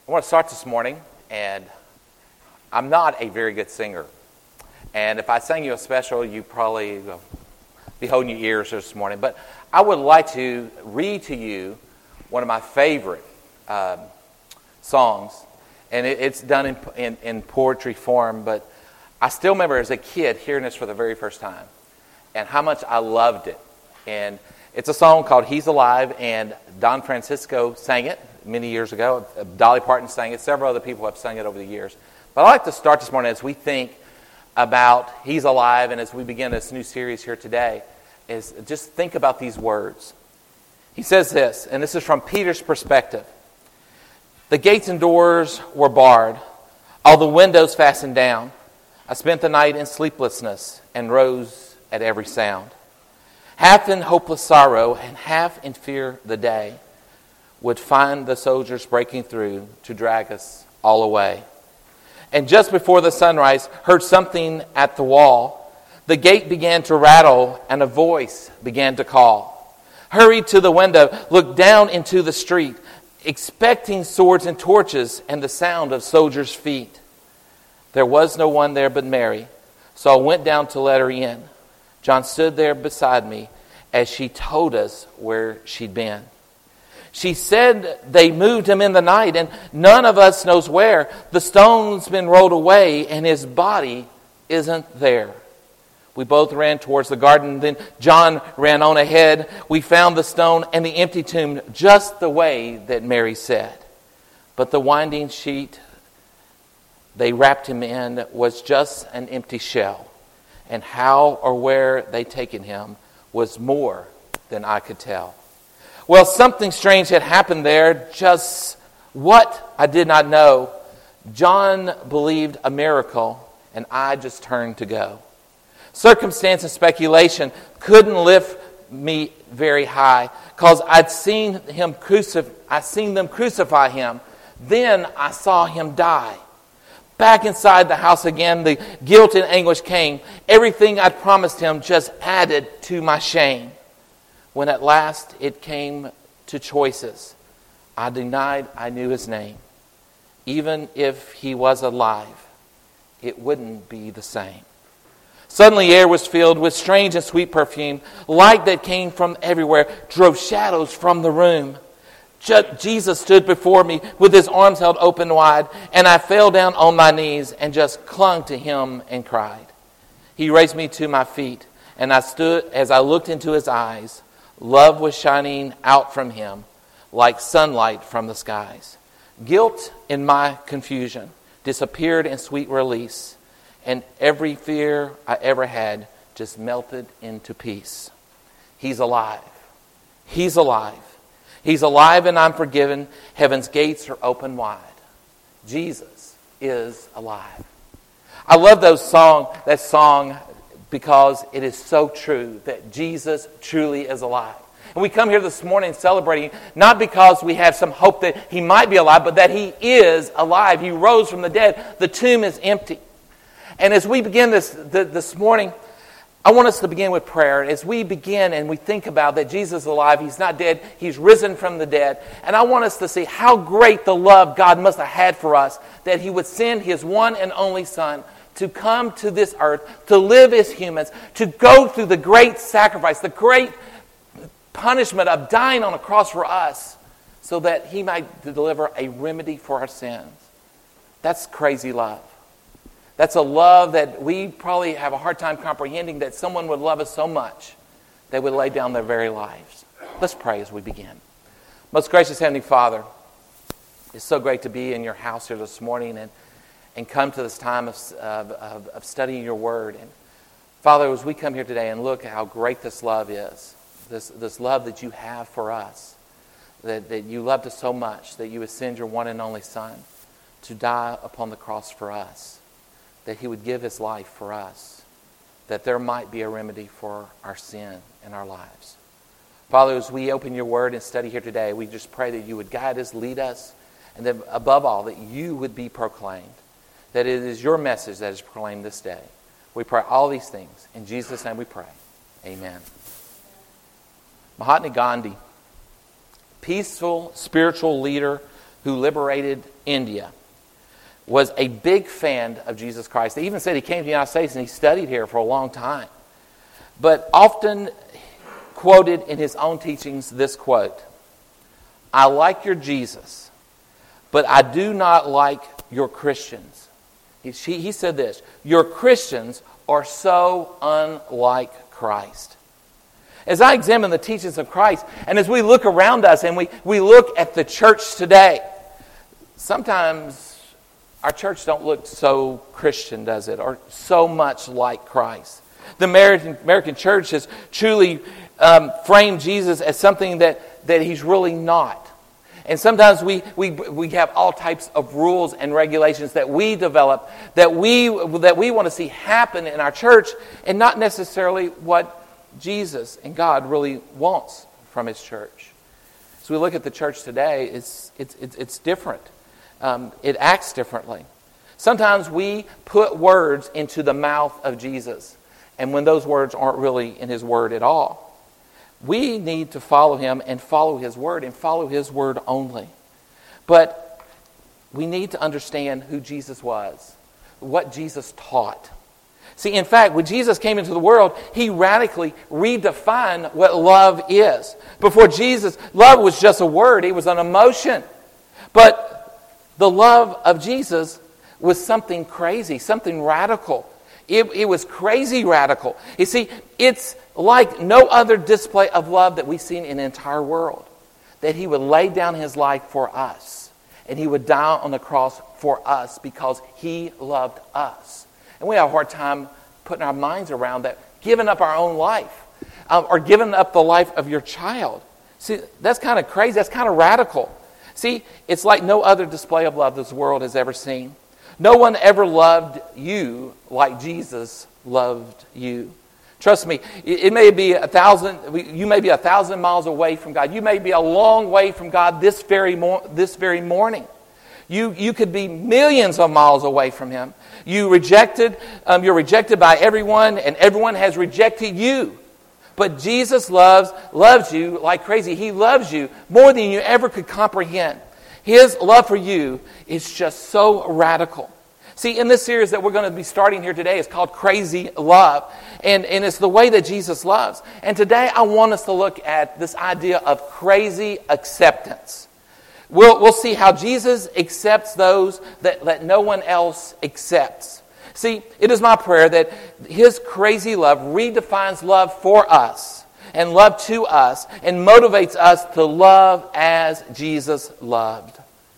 I want to start this morning, and I'm not a very good singer. And if I sang you a special, you probably be holding your ears this morning. But I would like to read to you one of my favorite songs. And it's done in poetry form, but I still remember as a kid hearing this for the very first time and how much I loved it. And it's a song called He's Alive, and Don Francisco sang it many years ago. Dolly Parton sang it. Several other people have sung it over the years. But I'd like to start this morning as we think about He's Alive, and as we begin this new series here today, is just think about these words. He says this, and this is from Peter's perspective. The gates and doors were barred, all the windows fastened down. I spent the night in sleeplessness and rose at every sound. Half in hopeless sorrow and half in fear the day would find the soldiers breaking through to drag us all away. And just before the sunrise, heard something at the wall. The gate began to rattle and a voice began to call. Hurried to the window, looked down into the street, expecting swords and torches and the sound of soldiers' feet. There was no one there but Mary, so I went down to let her in. John stood there beside me as she told us where she'd been. She said they moved him in the night and none of us knows where. The stone's been rolled away and his body isn't there. We both ran towards the garden. Then John ran on ahead. We found the stone and the empty tomb just the way that Mary said. But the winding sheet they wrapped him in was just an empty shell. And how or where they'd taken him was more than I could tell. Well, something strange had happened there. Just what I did not know. John believed a miracle, and I just turned to go. Circumstance and speculation couldn't lift me very high, because I'd seen them crucify him. Then I saw him die. Back inside the house again, the guilt and anguish came. Everything I'd promised him just added to my shame. When at last it came to choices, I denied I knew his name. Even if he was alive, it wouldn't be the same. Suddenly air was filled with strange and sweet perfume. Light that came from everywhere drove shadows from the room. Jesus stood before me with his arms held open wide, and I fell down on my knees and just clung to him and cried. He raised me to my feet, and I stood as I looked into his eyes. Love was shining out from him like sunlight from the skies. Guilt in my confusion disappeared in sweet release, and every fear I ever had just melted into peace. He's alive. He's alive. He's alive and I'm forgiven. Heaven's gates are open wide. Jesus is alive. I love that song because it is so true that Jesus truly is alive. And we come here this morning celebrating not because we have some hope that he might be alive, but that he is alive. He rose from the dead. The tomb is empty. And as we begin this morning, I want us to begin with prayer. As we begin and we think about that Jesus is alive, he's not dead, he's risen from the dead. And I want us to see how great the love God must have had for us, that he would send his one and only Son to come to this earth, to live as humans, to go through the great sacrifice, the great punishment of dying on a cross for us, so that he might deliver a remedy for our sins. That's crazy love. That's a love that we probably have a hard time comprehending, that someone would love us so much they would lay down their very lives. Let's pray as we begin. Most gracious Heavenly Father, it's so great to be in your house here this morning and come to this time of studying your word. And Father, as we come here today and look at how great this love is, this love that you have for us, that you loved us so much that you would send your one and only Son to die upon the cross for us, that he would give his life for us, that there might be a remedy for our sin in our lives. Father, as we open your word and study here today, we just pray that you would guide us, lead us, and that above all, that you would be proclaimed, that it is your message that is proclaimed this day. We pray all these things. In Jesus' name we pray. Amen. Mahatma Gandhi, peaceful spiritual leader who liberated India, was a big fan of Jesus Christ. They even said he came to the United States and he studied here for a long time. But often quoted in his own teachings this quote, "I like your Jesus, but I do not like your Christians." He said this, "Your Christians are so unlike Christ." As I examine the teachings of Christ, and as we look around us and we look at the church today, sometimes our church don't look so Christian, does it? Or so much like Christ. The American church has truly framed Jesus as something that he's really not. And sometimes we have all types of rules and regulations that we develop that we want to see happen in our church, and not necessarily what Jesus and God really wants from His church. As we look at the church today, it's different. It acts differently. Sometimes we put words into the mouth of Jesus, and when those words aren't really in His Word at all. We need to follow Him and follow His Word and follow His Word only. But we need to understand who Jesus was, what Jesus taught. See, in fact, when Jesus came into the world, He radically redefined what love is. Before Jesus, love was just a word. It was an emotion. But the love of Jesus was something crazy, something radical. It was crazy radical. You see, it's like no other display of love that we've seen in the entire world. That He would lay down His life for us. And He would die on the cross for us because He loved us. And we have a hard time putting our minds around that, giving up our own life. Or giving up the life of your child. See, that's kind of crazy. That's kind of radical. See, it's like no other display of love this world has ever seen. No one ever loved you like Jesus loved you. Trust me, it may be 1,000. You may be 1,000 miles away from God. You may be a long way from God this very morning. You could be millions of miles away from Him. You're rejected by everyone, and everyone has rejected you. But Jesus loves you like crazy. He loves you more than you ever could comprehend. His love for you is just so radical. See, in this series that we're going to be starting here today is called Crazy Love. And it's the way that Jesus loves. And today I want us to look at this idea of crazy acceptance. We'll see how Jesus accepts those that no one else accepts. See, it is my prayer that His crazy love redefines love for us and love to us and motivates us to love as Jesus loved.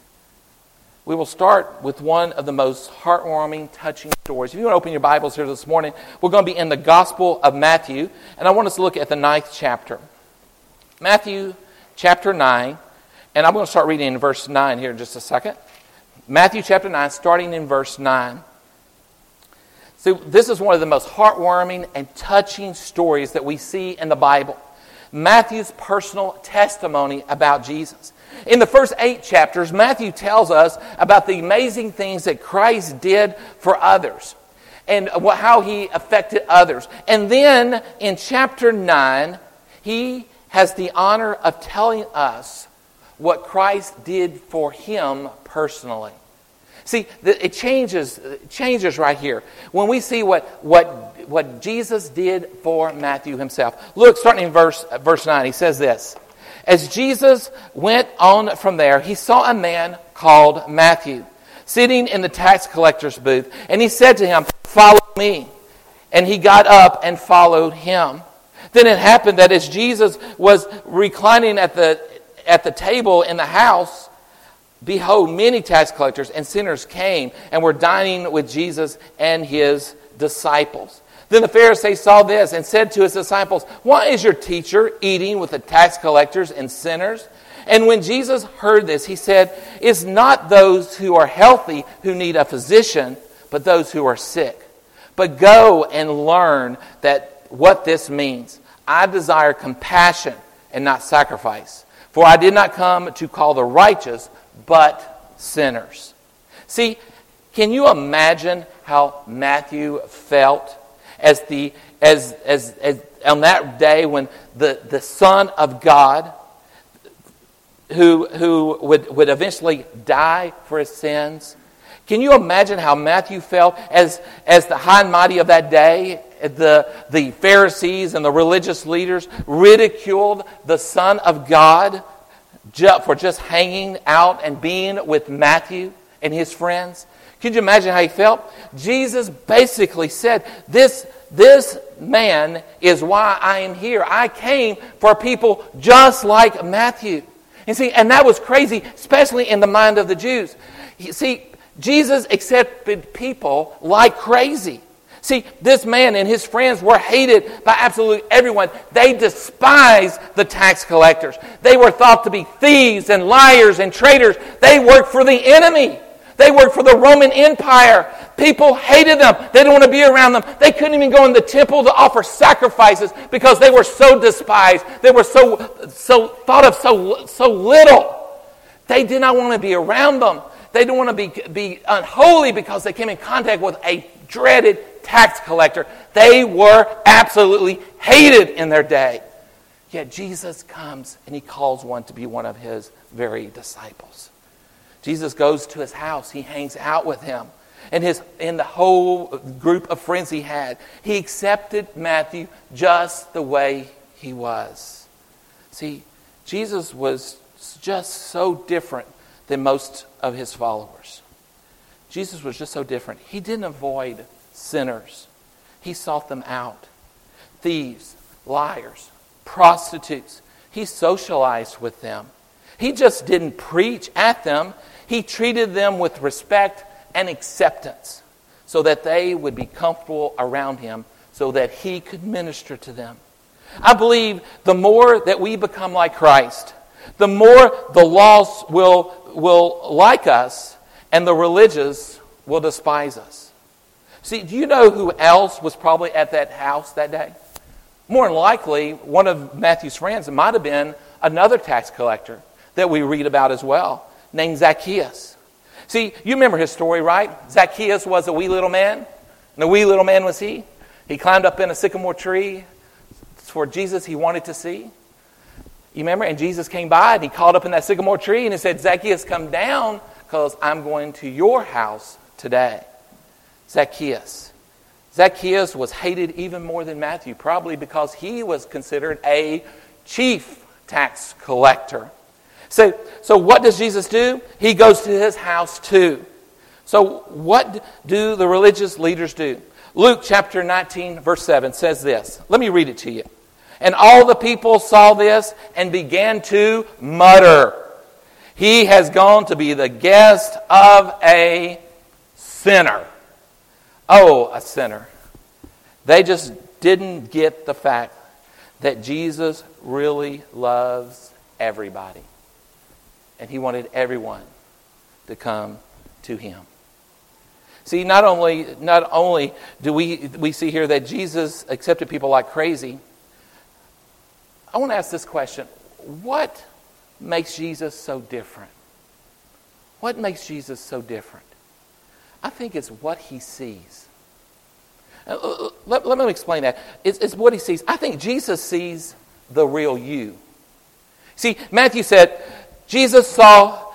We will start with one of the most heartwarming, touching stories. If you want to open your Bibles here this morning, we're going to be in the Gospel of Matthew, and I want us to look at the 9th chapter. Matthew chapter 9, and I'm going to start reading in verse 9 here in just a second. Matthew chapter 9, starting in verse 9. So this is one of the most heartwarming and touching stories that we see in the Bible. Matthew's personal testimony about Jesus. In the first 8 chapters, Matthew tells us about the amazing things that Christ did for others and how He affected others. And then in chapter 9, he has the honor of telling us what Christ did for him personally. See, it changes right here when we see what Jesus did for Matthew himself. Look, starting in verse 9, he says this. As Jesus went on from there, he saw a man called Matthew sitting in the tax collector's booth. And he said to him, "Follow me." And he got up and followed him. Then it happened that as Jesus was reclining at the table in the house, behold, many tax collectors and sinners came and were dining with Jesus and his disciples. Then the Pharisees saw this and said to his disciples, "Why is your teacher eating with the tax collectors and sinners?" And when Jesus heard this, he said, "It's not those who are healthy who need a physician, but those who are sick. But go and learn what this means. I desire compassion and not sacrifice. For I did not come to call the righteous, but sinners." See, can you imagine how Matthew felt as on that day when the Son of God, who would eventually die for his sins. Can you imagine how Matthew felt as the high and mighty of that day? The Pharisees and the religious leaders ridiculed the Son of God for just hanging out and being with Matthew and his friends. Can you imagine how he felt? Jesus basically said, this man is why I am here. I came for people just like Matthew. You see, and that was crazy, especially in the mind of the Jews. You see, Jesus accepted people like crazy. See, this man and his friends were hated by absolutely everyone. They despised the tax collectors. They were thought to be thieves and liars and traitors. They worked for the enemy. They worked for the Roman Empire. People hated them. They didn't want to be around them. They couldn't even go in the temple to offer sacrifices because they were so despised. They were so thought of so little. They did not want to be around them. They didn't want to be unholy because they came in contact with a dreaded tax collector. They were absolutely hated in their day. Yet Jesus comes and he calls one to be one of his very disciples. Jesus goes to his house. He hangs out with him. And the whole group of friends he had, he accepted Matthew just the way he was. See, Jesus was just so different than most of his followers. Jesus was just so different. He didn't avoid sinners. He sought them out. Thieves, liars, prostitutes. He socialized with them. He just didn't preach at them. He treated them with respect and acceptance so that they would be comfortable around him so that he could minister to them. I believe the more that we become like Christ, the more the lost will like us and the religious will despise us. See, do you know who else was probably at that house that day? More than likely, one of Matthew's friends, it might have been another tax collector that we read about as well, named Zacchaeus. See, you remember his story, right? Zacchaeus was a wee little man. And a wee little man was he. He climbed up in a sycamore tree for Jesus he wanted to see. You remember? And Jesus came by and he called up in that sycamore tree and he said, Zacchaeus, come down because I'm going to your house today. Zacchaeus. Zacchaeus was hated even more than Matthew, probably because he was considered a chief tax collector. So what does Jesus do? He goes to his house too. So what do the religious leaders do? Luke chapter 19 verse 7 says this. Let me read it to you. And all the people saw this and began to mutter, he has gone to be the guest of a sinner. Oh, a sinner. They just didn't get the fact that Jesus really loves everybody. And he wanted everyone to come to him. See, not only do we see here that Jesus accepted people like crazy, I want to ask this question. What makes Jesus so different? What makes Jesus so different? I think it's what he sees. Let me explain that. It's what he sees. I think Jesus sees the real you. See, Matthew said, Jesus saw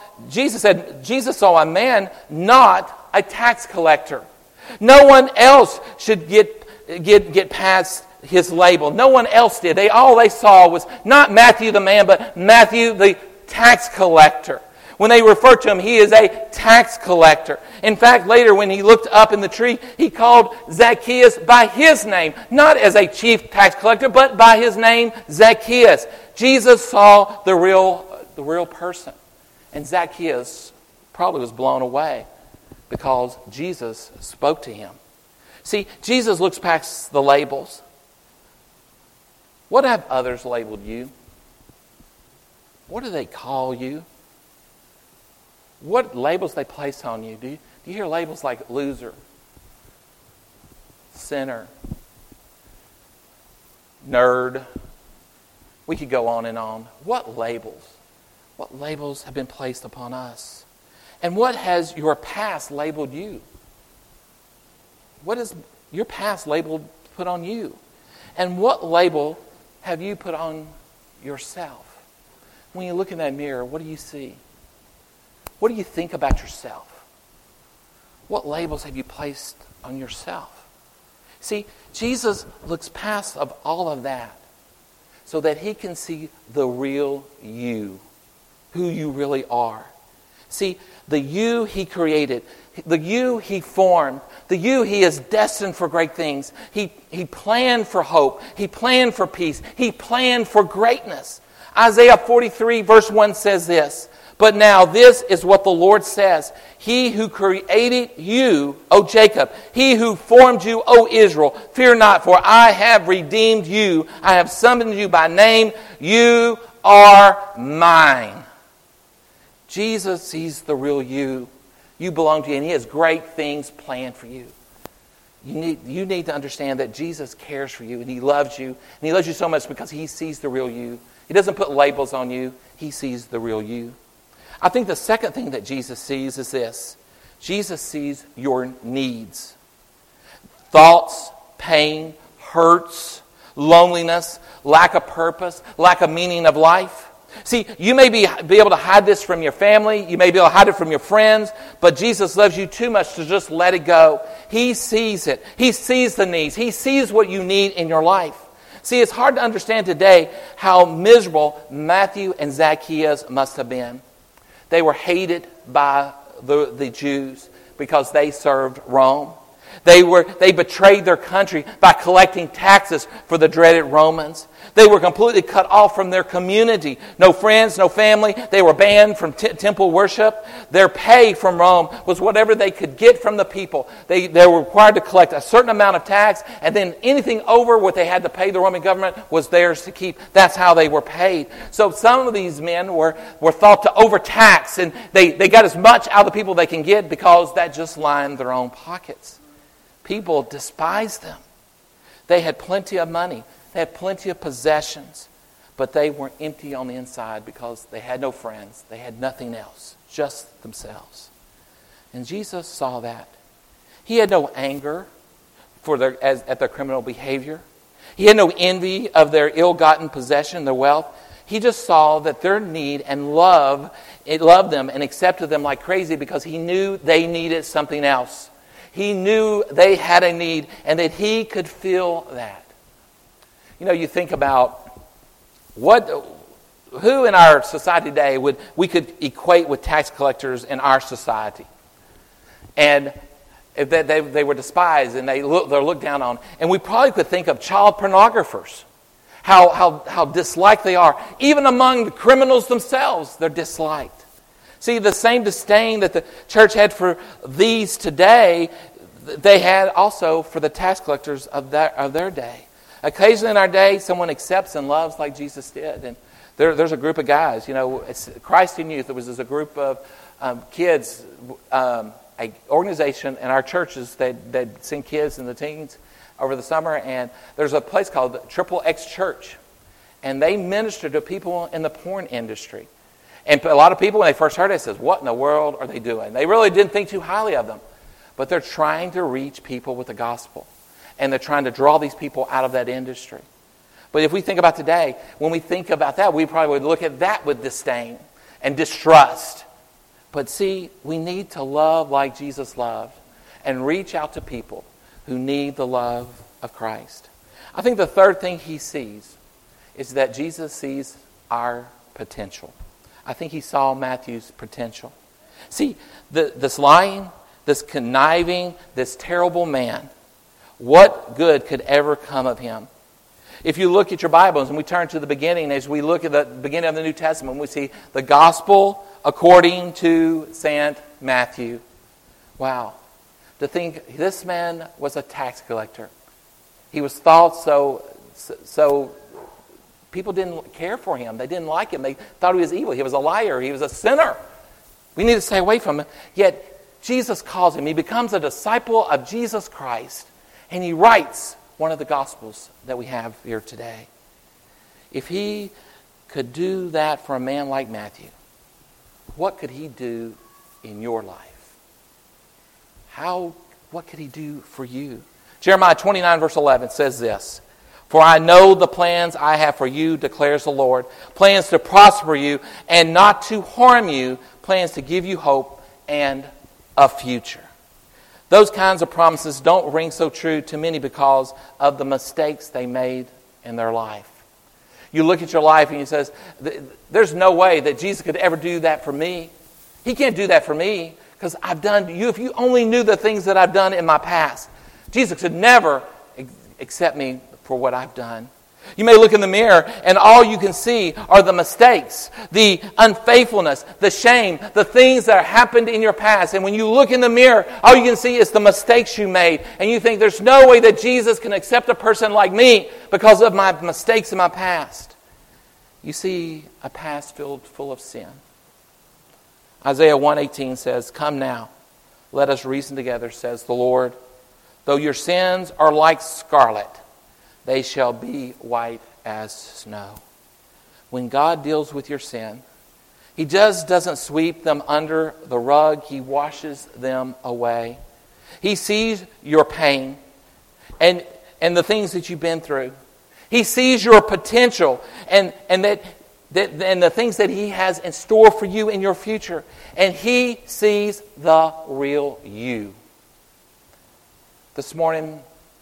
a man, not a tax collector. No one else should get past his label. No one else did. All they saw was not Matthew the man, but Matthew the tax collector. When they referred to him, he is a tax collector. In fact, later when he looked up in the tree, he called Zacchaeus by his name. Not as a chief tax collector, but by his name, Zacchaeus. Jesus saw the real person. And Zacchaeus probably was blown away because Jesus spoke to him. See, Jesus looks past the labels. What have others labeled you? What do they call you? What labels they place on you? Do you hear labels like loser, sinner, nerd? We could go on and on. What labels? What labels have been placed upon us? And what has your past labeled you? What is your past put on you? And what label have you put on yourself? when you look in that mirror, what do you see? What do you think about yourself? What labels have you placed on yourself? See, Jesus looks past of all of that so that he can see the real you, who you really are. See, the you he created, the you he formed, the you he is destined for great things. He planned for hope. He planned for peace. He planned for greatness. Isaiah 43 verse 1 says this, "But now this is what the Lord says. He who created you, O Jacob, he who formed you, O Israel, fear not, for I have redeemed you. I have summoned you by name. You are mine." Jesus sees the real you. You belong to him, and he has great things planned for you. You need to understand that Jesus cares for you, and he loves you. And he loves you so much because he sees the real you. He doesn't put labels on you. He sees the real you. I think the second thing that Jesus sees is this. Jesus sees your needs. Thoughts, pain, hurts, loneliness, lack of purpose, lack of meaning of life. See, you may be able to hide this from your family. You may be able to hide it from your friends. But Jesus loves you too much to just let it go. He sees it. He sees the needs. He sees what you need in your life. See, it's hard to understand today how miserable Matthew and Zacchaeus must have been. They were hated by the Jews because they served Rome. They betrayed their country by collecting taxes for the dreaded Romans. They were completely cut off from their community. No friends, no family. They were banned from temple worship. Their pay from Rome was whatever they could get from the people. They were required to collect a certain amount of tax, and then anything over what they had to pay the Roman government was theirs to keep. That's how they were paid. So some of these men were thought to overtax, and they got as much out of the people they can get because that just lined their own pockets. People despised them. They had plenty of money. They had plenty of possessions. But they were empty on the inside because they had no friends. They had nothing else, just themselves. And Jesus saw that. He had no anger at their criminal behavior. He had no envy of their ill-gotten possession, their wealth. He just saw that their need and loved them and accepted them like crazy because he knew they needed something else. He knew they had a need and that he could fill that. You know, you think about who in our society today we could equate with tax collectors in our society. And if they were despised and they're looked down on. And we probably could think of child pornographers. How disliked they are. Even among the criminals themselves, they're disliked. See, the same disdain that the church had for these today, they had also for the tax collectors of their day. Occasionally in our day, someone accepts and loves like Jesus did. And there's a group of guys, it's Christ in Youth. It was a group of kids, an organization in our churches that send kids and the teens over the summer. And there's a place called Triple X Church. And they minister to people in the porn industry. And a lot of people, when they first heard it, says, "What in the world are they doing?" They really didn't think too highly of them. But they're trying to reach people with the gospel. And they're trying to draw these people out of that industry. But if we think about today, when we think about that, we probably would look at that with disdain and distrust. But see, we need to love like Jesus loved and reach out to people who need the love of Christ. I think the third thing he sees is that Jesus sees our potential. I think he saw Matthew's potential. See, this lying, this conniving, this terrible man, what good could ever come of him? If you look at your Bibles and we turn to the beginning, as we look at the beginning of the New Testament, we see the gospel according to St. Matthew. Wow. To think this man was a tax collector. He was thought so people didn't care for him. They didn't like him. They thought he was evil. He was a liar. He was a sinner. We need to stay away from him. Yet Jesus calls him. He becomes a disciple of Jesus Christ. And he writes one of the Gospels that we have here today. If he could do that for a man like Matthew, what could he do in your life? What could he do for you? Jeremiah 29 verse 11 says this, For I know the plans I have for you, declares the Lord. Plans to prosper you and not to harm you. Plans to give you hope and a future. Those kinds of promises don't ring so true to many because of the mistakes they made in their life. You look at your life and you say, there's no way that Jesus could ever do that for me. He can't do that for me because I've done you. If you only knew the things that I've done in my past, Jesus could never accept me for what I've done. You may look in the mirror and all you can see are the mistakes, the unfaithfulness, the shame, the things that happened in your past. And when you look in the mirror, all you can see is the mistakes you made. And you think there's no way that Jesus can accept a person like me because of my mistakes in my past. You see a past filled full of sin. Isaiah 1:18 says, "Come now, let us reason together, says the Lord. Though your sins are like scarlet, they shall be white as snow." When God deals with your sin, He just doesn't sweep them under the rug. He washes them away. He sees your pain and the things that you've been through. He sees your potential and the things that He has in store for you in your future. And He sees the real you. This morning,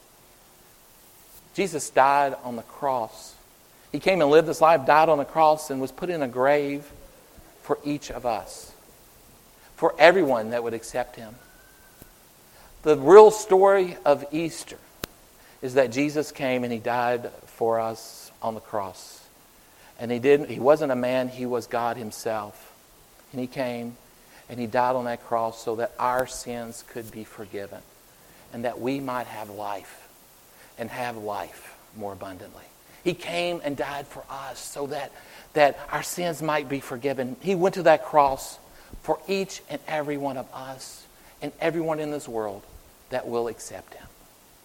Jesus died on the cross. He came and lived this life, died on the cross, and was put in a grave for each of us. For everyone that would accept Him. The real story of Easter is that Jesus came and He died for us on the cross. And He wasn't a man, He was God Himself. And He came and He died on that cross so that our sins could be forgiven. And that we might have life. And have life more abundantly. He came and died for us so that our sins might be forgiven. He went to that cross for each and every one of us and everyone in this world that will accept Him.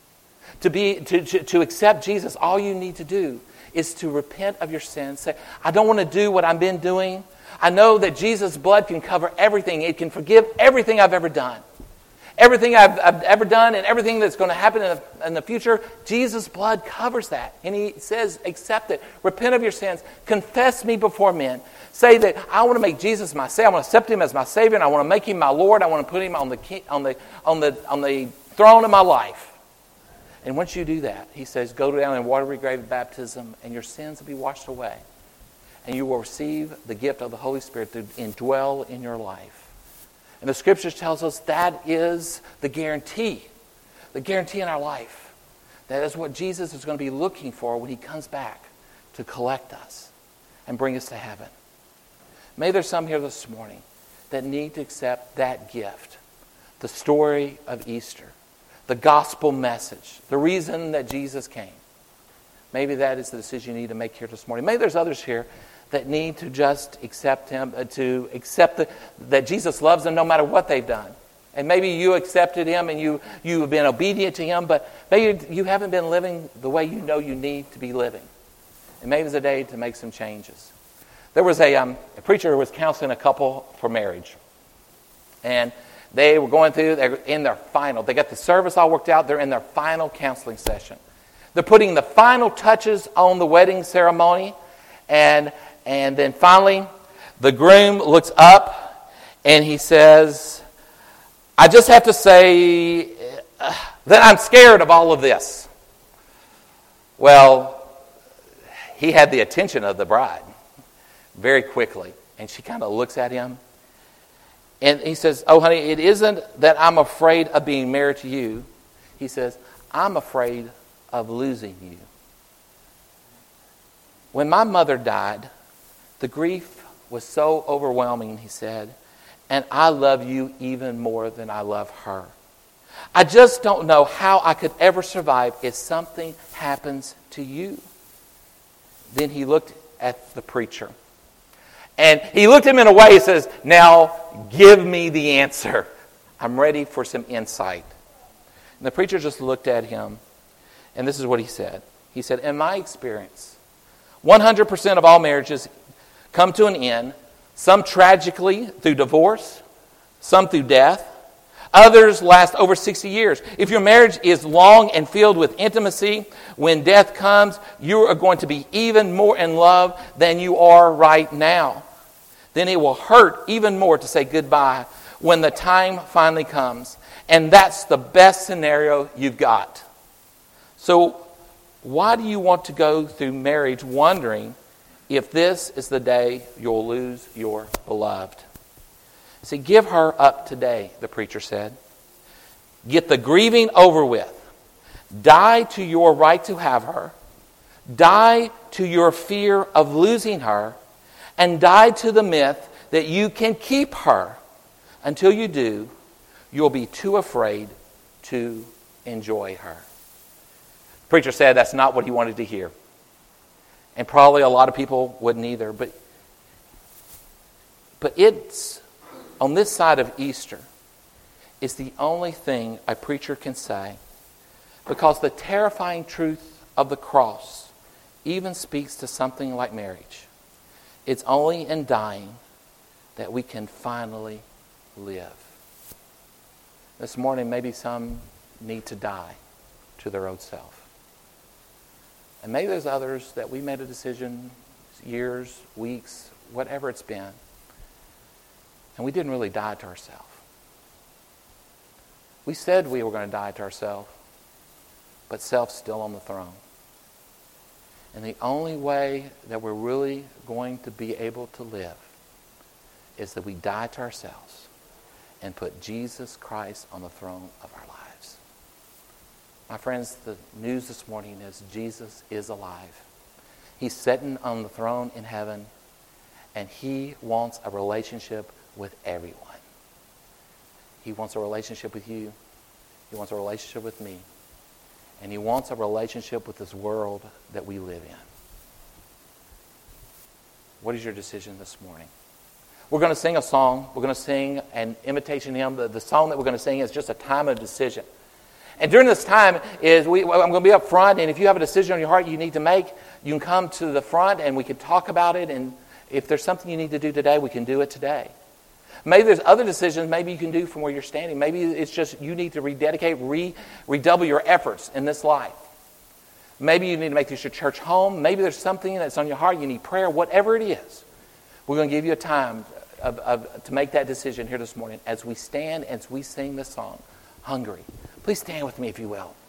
To accept Jesus, all you need to do is to repent of your sins. Say, I don't want to do what I've been doing. I know that Jesus' blood can cover everything. It can forgive everything I've ever done. Everything I've ever done and everything that's going to happen in the future, Jesus' blood covers that. And He says, accept it. Repent of your sins. Confess me before men. Say that I want to make Jesus my Savior. I want to accept Him as my Savior. And I want to make Him my Lord. I want to put Him on the throne of my life. And once you do that, He says, go down in watery grave baptism and your sins will be washed away. And you will receive the gift of the Holy Spirit to indwell in your life. And the Scriptures tells us that is the guarantee in our life. That is what Jesus is going to be looking for when He comes back to collect us and bring us to heaven. Maybe there's some here this morning that need to accept that gift, the story of Easter, the gospel message, the reason that Jesus came. Maybe that is the decision you need to make here this morning. Maybe there's others here that need to just accept Him, to accept that Jesus loves them no matter what they've done. And maybe you accepted Him and you have been obedient to Him, but maybe you haven't been living the way you know you need to be living. And maybe it's a day to make some changes. There was a preacher who was counseling a couple for marriage. And they were going through, they're in their final, they got the service all worked out, they're in their final counseling session. They're putting the final touches on the wedding ceremony. And then finally, the groom looks up and he says, I just have to say that I'm scared of all of this. Well, he had the attention of the bride very quickly. And she kind of looks at him. And he says, oh, honey, it isn't that I'm afraid of being married to you. He says, I'm afraid of losing you. When my mother died, the grief was so overwhelming, he said, and I love you even more than I love her. I just don't know how I could ever survive if something happens to you. Then he looked at the preacher. And he looked at him in a way, he says, now give me the answer. I'm ready for some insight. And the preacher just looked at him, and this is what he said. He said, in my experience, 100% of all marriages come to an end, some tragically through divorce, some through death, Others last over 60 years. If your marriage is long and filled with intimacy, when death comes, you are going to be even more in love than you are right now. Then it will hurt even more to say goodbye when the time finally comes. And that's the best scenario you've got. So why do you want to go through marriage wondering if this is the day you'll lose your beloved? See, give her up today, the preacher said. Get the grieving over with. Die to your right to have her. Die to your fear of losing her. And die to the myth that you can keep her. Until you do, you'll be too afraid to enjoy her. The preacher said that's not what he wanted to hear. And probably a lot of people wouldn't either. But it's, on this side of Easter, it's the only thing a preacher can say. Because the terrifying truth of the cross even speaks to something like marriage. It's only in dying that we can finally live. This morning, maybe some need to die to their old self. And maybe there's others that we made a decision years, weeks, whatever it's been, and we didn't really die to ourselves. We said we were going to die to ourselves, but self's still on the throne. And the only way that we're really going to be able to live is that we die to ourselves and put Jesus Christ on the throne of our lives. My friends, the news this morning is Jesus is alive. He's sitting on the throne in heaven, and He wants a relationship with everyone. He wants a relationship with you. He wants a relationship with me. And He wants a relationship with this world that we live in. What is your decision this morning? We're going to sing a song. We're going to sing an invitation hymn. The song that we're going to sing is just a time of decision. And during this time, I'm going to be up front, and if you have a decision on your heart you need to make, you can come to the front and we can talk about it. And if there's something you need to do today, we can do it today. Maybe there's other decisions maybe you can do from where you're standing. Maybe it's just you need to rededicate, redouble your efforts in this life. Maybe you need to make this your church home. Maybe there's something that's on your heart. You need prayer. Whatever it is, we're going to give you a time to make that decision here this morning as we stand, as we sing this song, Hungry. Please stand with me if you will.